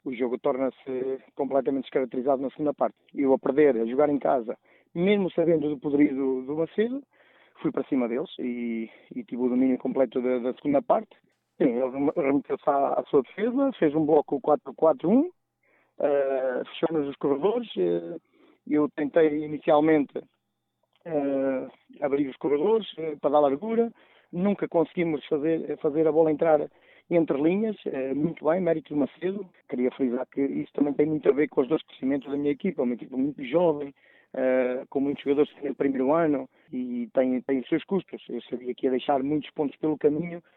o jogo torna-se completamente descaracterizado na segunda parte. Eu a perder, a jogar em casa, mesmo sabendo do poderio do Macedo, fui para cima deles e tive o domínio completo da segunda parte. Sim, ele remeteu-se à sua defesa, fez um bloco 4-4-1, fechou-nos os corredores. Eu tentei inicialmente abrir os corredores para dar largura. Nunca conseguimos fazer a bola entrar entre linhas. Muito bem, mérito do Macedo. Queria frisar que isso também tem muito a ver com os dois crescimentos da minha equipa. Uma equipa muito jovem, com muitos jogadores no primeiro ano e tem os seus custos. Eu sabia que ia deixar muitos pontos pelo caminho